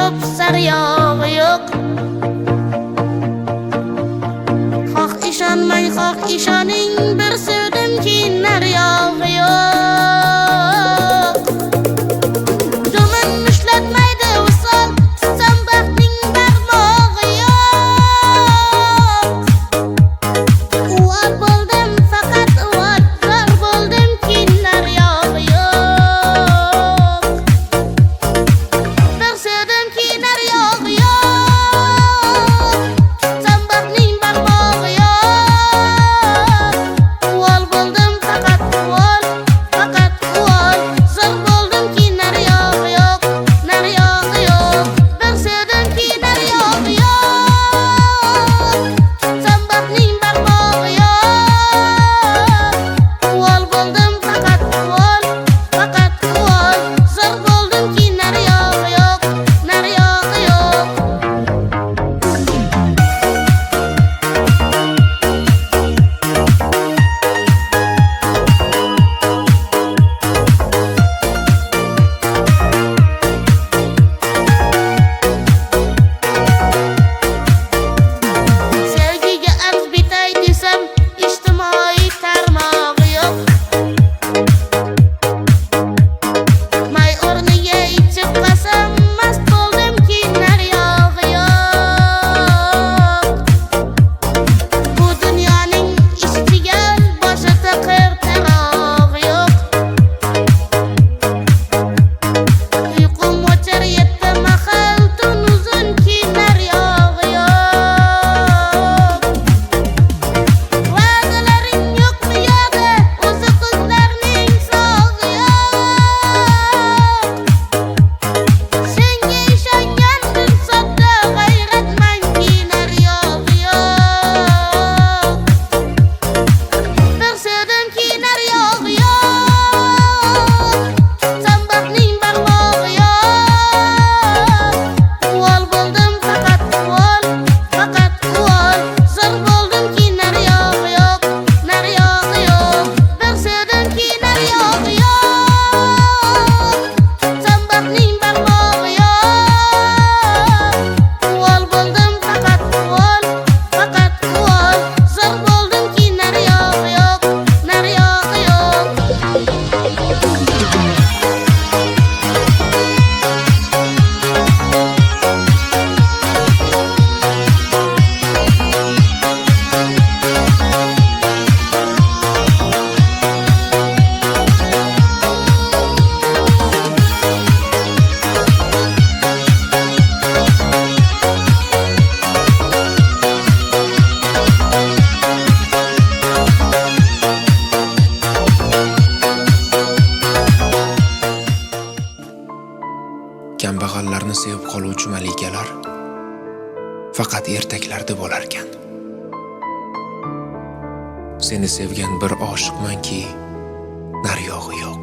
ko'p saryog'i yo'q. Xoh ishonmang, xoh ishoning, bir sevdimki naryog'i yo'q. Jo'min ishlatmaydi visol, tutsam baxtning barmog'i yo'q. Uvol bo'ldim faqat uvol, zor bo'ldimki naryog'i yo'q. Bir sevdimki naryog'i yo'q, tutsam baxtning barmog'i yo'q. Uvol bo'ldim faqat uvol, zor bo'ldimki naryog'i yo'q, naryog'i yo'q. Bir sevdimki naryog'i yo'q, tutsam baxtning barmog'i yo'q. Uvol bo'ldim faqat uvol, zor bo'ldimki naryog'i yo'q, naryog'i yo'q. Sevgiga arz bitay desam, ijtimoiy tarmog'i yo'q. May o'rniga ichib qasam, mast bo'ldimki naryog'i yo'q. Bu dunyoning ishchigal, boshida qir-tarog'i yo'q. Uyqum o'char yetti mahal, tun uzunki naryog'i yo'q. Va'dalaring yo'qmi yo'g'i, o'zi qizlarning sog'i yo'q. Senga ishongandim sodda, g'ayratmanki naryog'i yo'q. Bir sevdimki naryog'i yo'q, tutsam baxtning barmog'i yo'q. Uvol bo'ldim faqat uvol, zor bo'ldimki naryog'i yo'q, naryog'i yo'q. Bir sevdimki naryog'i yo'q, tutsam baxtning barmog'i yo'q. Uvol bo'ldim faqat uvol, zor bo'ldimki naryog'i yo'q, naryog'i yo'q. Kambag'allarni sevib qoluvchi malikalar faqat ertaklarda bo'larkan. Seni sevgan bir oshiqmanki, naryog'i yo'q.